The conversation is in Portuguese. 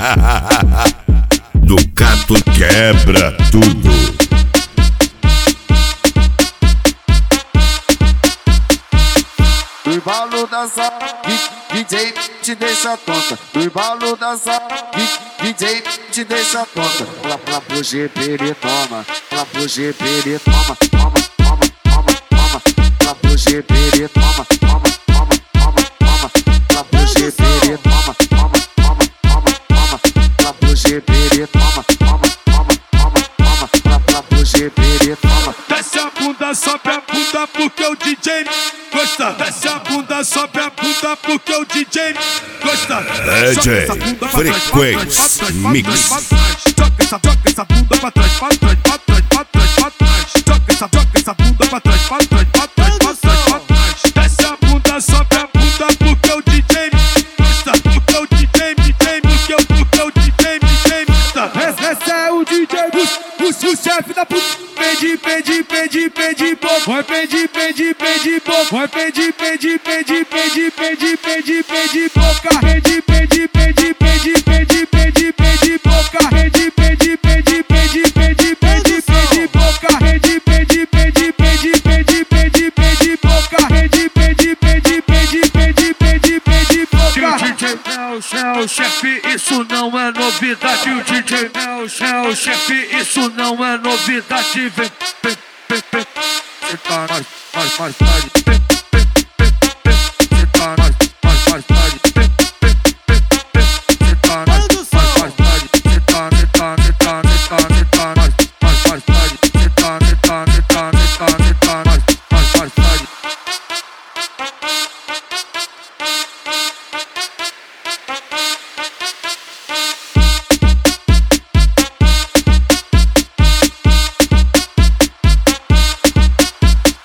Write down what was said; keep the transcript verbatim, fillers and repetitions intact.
Ducato quebra tudo. Do embalo da sala, D J te deixa tonta. Do embalo da sala, D J te deixa tonta. Lá pra pro G P ele toma, lá pro G P ele toma, toma, toma, toma, toma. Lá pro G P ele toma, toma, toma, toma, toma. Lá pro G P ele toma, toma, toma, toma, toma. Lá pro G P ele toma, toma, toma, toma, toma. Lá pro G P ele toma. Desce a bunda, sobe a bunda porque o D J gosta. Desce a bunda, sobe a bunda porque o D J gosta. D J Frequência Mix. Joga essa, joga essa bunda pra trás, pra trás, pra trás, pra trás, pra trás. Joga essa, joga essa bunda pra trás, pra trás, pra trás, pra trás, pra trás. Desce a bunda, sobe a bunda porque o D J gosta. Porque o D J, D J, porque o, porque o D J, D J gosta. Esse é o D J, o, o, o chefe da puta. Pede, pede, pede, pede pouco. Vai pede, pede, pede pouco. Vai pede, pede, pede, pede, pede, pede, pede pouca. Pede, pede, pede, pede, pede, pede, pede pouca. Pede, pede, pede, pede, pede, pede, pede pouca. Pede, pede, pede, pede, pede, pede, pede pouca. Pede, pede, pede, pede, pede, pede, pede pouca. D J é o chefe, isso não é novidade. O D J é o chefe, isso não é novidade. Vem, vem, vem, vem. Cê tá mais, mais, mais tarde. Vem, vem, vem, vem. Cê tá mais, mais, mais tarde. Vem, vem, vem, vem. Cê tá mais, mais, mais tarde. Cê tá, cê tá, cê tá, cê tá, cê tá mais, mais, mais tarde. Cê tá, cê tá, cê tá, cê tá, cê tá mais, mais, mais tarde.